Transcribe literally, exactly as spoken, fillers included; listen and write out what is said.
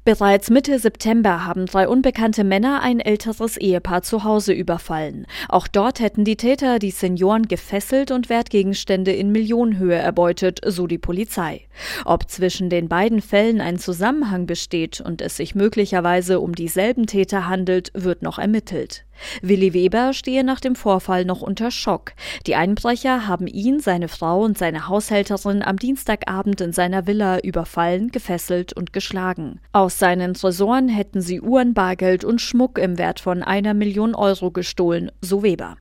Bereits Mitte September haben drei unbekannte Männer ein älteres Ehepaar zu Hause überfallen. Auch dort hätten die Täter die Senioren gefesselt und Wertgegenstände in Millionenhöhe erbeutet, so die Polizei. Ob zwischen den beiden Fällen ein Zusammenhang besteht und es sich möglicherweise um dieselben Täter handelt, wird noch ermittelt. Willi Weber stehe nach dem Vorfall noch unter Schock. Die Einbrecher haben ihn, seine Frau und seine Haushälterin am Dienstagabend in seiner Villa überfallen, gefesselt und geschlagen. Aus seinen Tresoren hätten sie Uhren, Bargeld und Schmuck im Wert von einer Million Euro gestohlen, so Weber.